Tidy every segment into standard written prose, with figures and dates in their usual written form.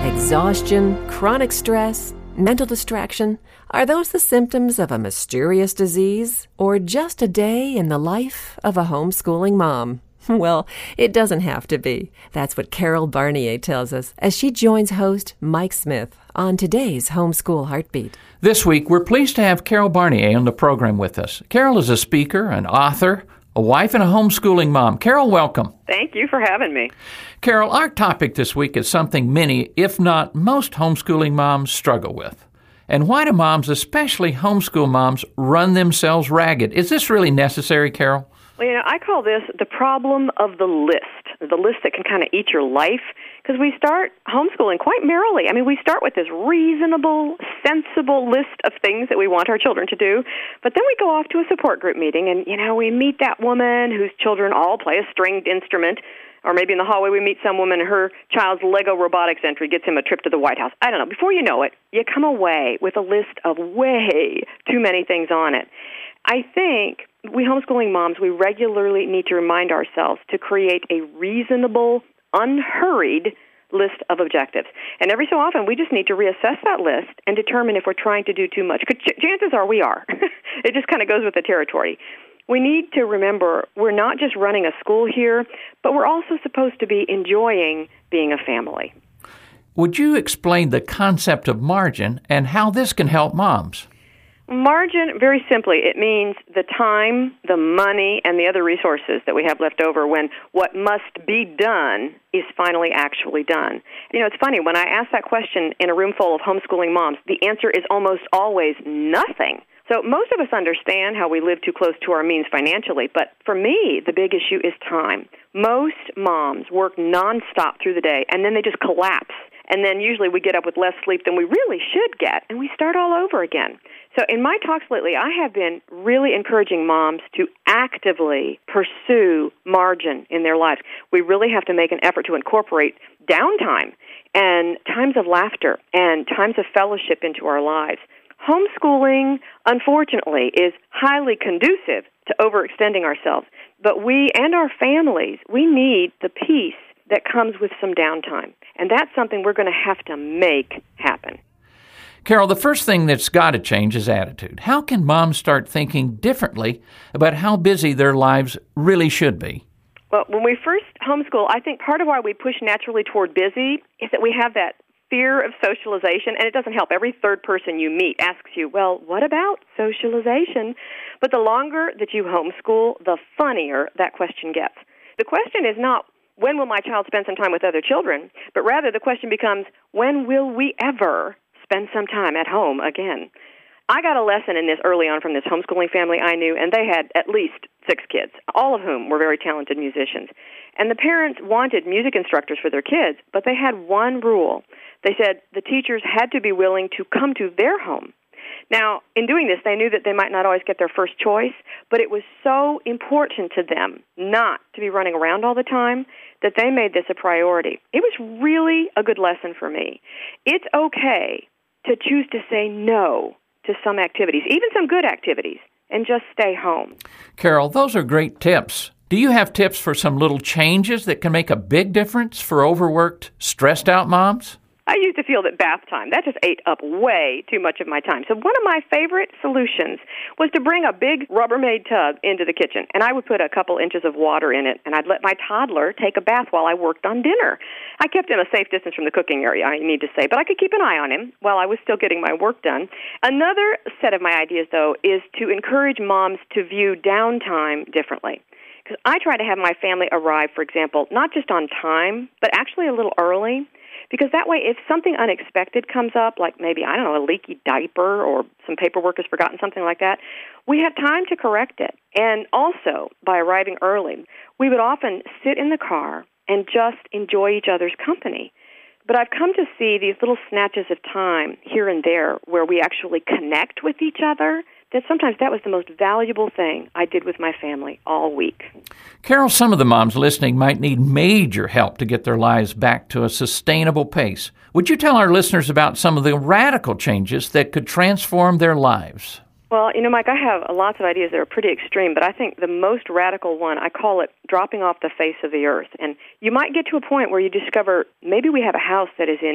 Exhaustion, chronic stress, mental distraction, are those the symptoms of a mysterious disease or just a day in the life of a homeschooling mom? Well, it doesn't have to be. That's what Carol Barnier tells us as she joins host Mike Smith on today's Homeschool Heartbeat. This week, we're pleased to have Carol Barnier on the program with us. Carol is a speaker, an author, a wife, and a homeschooling mom. Carol, welcome. Thank you for having me. Carol, our topic this week is something many, if not most, homeschooling moms struggle with. And why do moms, especially homeschool moms, run themselves ragged? Is this really necessary, Carol? Well, I call this the problem of the list that can kind of eat your life, because we start homeschooling quite merrily. I mean, we start with this reasonable, sensible list of things that we want our children to do, but then we go off to a support group meeting, and, we meet that woman whose children all play a stringed instrument, or maybe in the hallway we meet some woman and her child's Lego robotics entry gets him a trip to the White House. I don't know. Before you know it, you come away with a list of way too many things on it. I think we homeschooling moms, we regularly need to remind ourselves to create a reasonable, unhurried list of objectives. And every so often, we just need to reassess that list and determine if we're trying to do too much. Because chances are we are. It just kind of goes with the territory. We need to remember we're not just running a school here, but we're also supposed to be enjoying being a family. Would you explain the concept of margin and how this can help moms? Margin, very simply, it means the time, the money, and the other resources that we have left over when what must be done is finally actually done. It's funny, when I ask that question in a room full of homeschooling moms, the answer is almost always nothing. So most of us understand how we live too close to our means financially, but for me, the big issue is time. Most moms work nonstop through the day, and then they just collapse. And then usually we get up with less sleep than we really should get, and we start all over again. So in my talks lately, I have been really encouraging moms to actively pursue margin in their lives. We really have to make an effort to incorporate downtime and times of laughter and times of fellowship into our lives. Homeschooling, unfortunately, is highly conducive to overextending ourselves. But we and our families, we need the peace that comes with some downtime. And that's something we're going to have to make happen. Carol, the first thing that's got to change is attitude. How can moms start thinking differently about how busy their lives really should be? Well, when we first homeschool, I think part of why we push naturally toward busy is that we have that fear of socialization, and it doesn't help. Every third person you meet asks you, well, what about socialization? But the longer that you homeschool, the funnier that question gets. The question is not, when will my child spend some time with other children? But rather the question becomes, when will we ever spend some time at home again? I got a lesson in this early on from this homeschooling family I knew, and they had at least 6 kids, all of whom were very talented musicians. And the parents wanted music instructors for their kids, but they had one rule. They said the teachers had to be willing to come to their home. Now, in doing this, they knew that they might not always get their first choice, but it was so important to them not to be running around all the time that they made this a priority. It was really a good lesson for me. It's okay to choose to say no to some activities, even some good activities, and just stay home. Carol, those are great tips. Do you have tips for some little changes that can make a big difference for overworked, stressed out moms? I used to feel that bath time, that just ate up way too much of my time. So one of my favorite solutions was to bring a big Rubbermaid tub into the kitchen, and I would put a couple inches of water in it, and I'd let my toddler take a bath while I worked on dinner. I kept him a safe distance from the cooking area, I need to say, but I could keep an eye on him while I was still getting my work done. Another set of my ideas, though, is to encourage moms to view downtime differently. Because I try to have my family arrive, for example, not just on time, but actually a little early. Because that way, if something unexpected comes up, like maybe, a leaky diaper or some paperwork has forgotten, something like that, we have time to correct it. And also, by arriving early, we would often sit in the car and just enjoy each other's company. But I've come to see these little snatches of time here and there where we actually connect with each other, that sometimes that was the most valuable thing I did with my family all week. Carol, some of the moms listening might need major help to get their lives back to a sustainable pace. Would you tell our listeners about some of the radical changes that could transform their lives? Well, Mike, I have lots of ideas that are pretty extreme, but I think the most radical one, I call it dropping off the face of the earth. And you might get to a point where you discover maybe we have a house that is in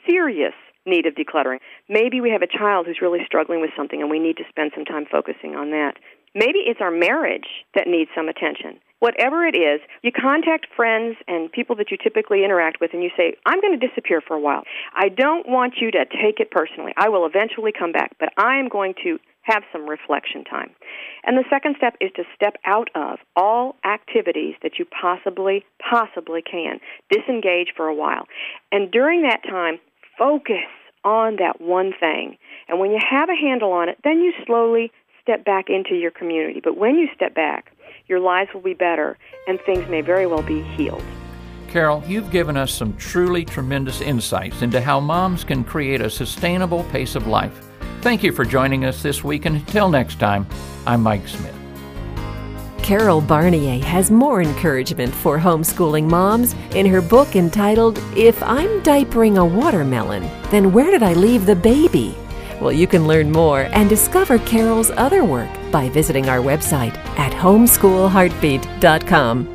serious need of decluttering. Maybe we have a child who's really struggling with something and we need to spend some time focusing on that. Maybe it's our marriage that needs some attention. Whatever it is, you contact friends and people that you typically interact with and you say, I'm going to disappear for a while. I don't want you to take it personally. I will eventually come back, but I am going to have some reflection time. And the second step is to step out of all activities that you possibly can. Disengage for a while. And during that time, focus on that one thing. And when you have a handle on it, then you slowly step back into your community. But when you step back, your lives will be better and things may very well be healed. Carol, you've given us some truly tremendous insights into how moms can create a sustainable pace of life. Thank you for joining us this week, and until next time, I'm Mike Smith. Carol Barnier has more encouragement for homeschooling moms in her book entitled, If I'm Diapering a Watermelon, Then Where Did I Leave the Baby? Well, you can learn more and discover Carol's other work by visiting our website at homeschoolheartbeat.com.